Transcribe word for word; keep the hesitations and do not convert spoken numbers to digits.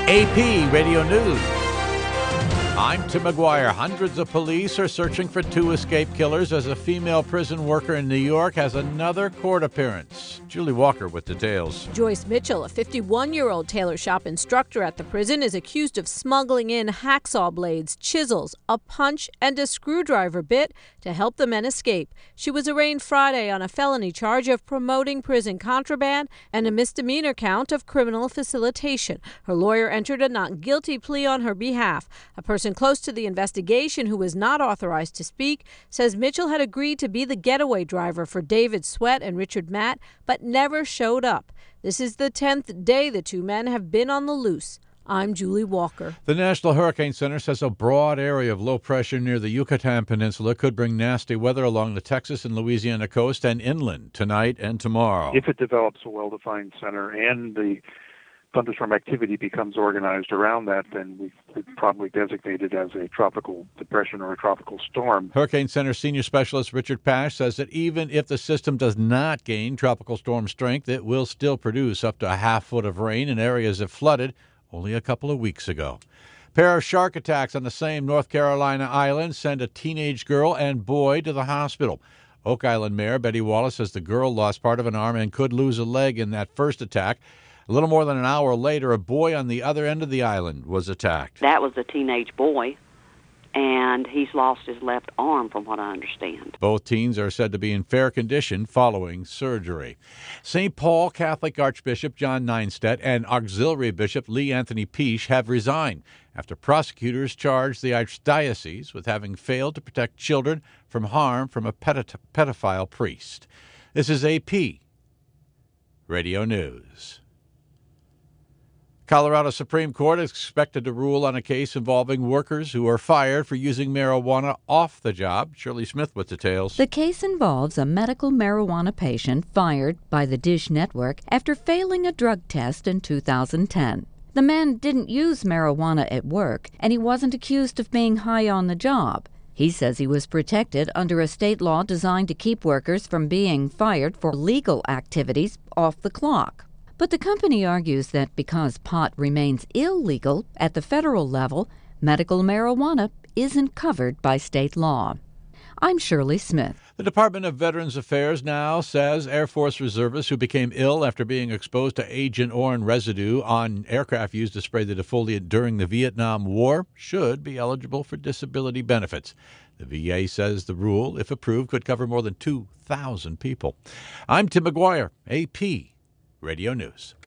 A P Radio News. I'm Tim McGuire. Hundreds of police are searching for two escaped killers as a female prison worker in New York has another court appearance. Julie Walker with details. Joyce Mitchell, a fifty-one-year-old tailor shop instructor at the prison, is accused of smuggling in hacksaw blades, chisels, a punch, and a screwdriver bit to help the men escape. She was arraigned Friday on a felony charge of promoting prison contraband and a misdemeanor count of criminal facilitation. Her lawyer entered a not guilty plea on her behalf. A person close to the investigation, who was not authorized to speak, says Mitchell had agreed to be the getaway driver for David Sweat and Richard Matt, but never showed up. This is the tenth day the two men have been on the loose. I'm Julie Walker. The National Hurricane Center says a broad area of low pressure near the Yucatan Peninsula could bring nasty weather along the Texas and Louisiana coast and inland tonight and tomorrow. If it develops a well-defined center and the thunderstorm activity becomes organized around that, then we could probably designate it as a tropical depression or a tropical storm. Hurricane Center senior specialist Richard Pash says that even if the system does not gain tropical storm strength, it will still produce up to a half foot of rain in areas that flooded only a couple of weeks ago. A pair of shark attacks on the same North Carolina island send a teenage girl and boy to the hospital. Oak Island Mayor Betty Wallace says the girl lost part of an arm and could lose a leg in that first attack. A little more than an hour later, a boy on the other end of the island was attacked. That was a teenage boy, and he's lost his left arm, from what I understand. Both teens are said to be in fair condition following surgery. Saint Paul Catholic Archbishop John Nienstedt and Auxiliary Bishop Lee Anthony Peace have resigned after prosecutors charged the archdiocese with having failed to protect children from harm from a pedoph- pedophile priest. This is A P Radio News. Colorado Supreme Court is expected to rule on a case involving workers who are fired for using marijuana off the job. Shirley Smith with details. The case involves a medical marijuana patient fired by the Dish Network after failing a drug test in two thousand ten. The man didn't use marijuana at work, and he wasn't accused of being high on the job. He says he was protected under a state law designed to keep workers from being fired for legal activities off the clock. But the company argues that because pot remains illegal at the federal level, medical marijuana isn't covered by state law. I'm Shirley Smith. The Department of Veterans Affairs now says Air Force reservists who became ill after being exposed to Agent Orange residue on aircraft used to spray the defoliant during the Vietnam War should be eligible for disability benefits. The V A says the rule, if approved, could cover more than two thousand people. I'm Tim McGuire, A P Radio News.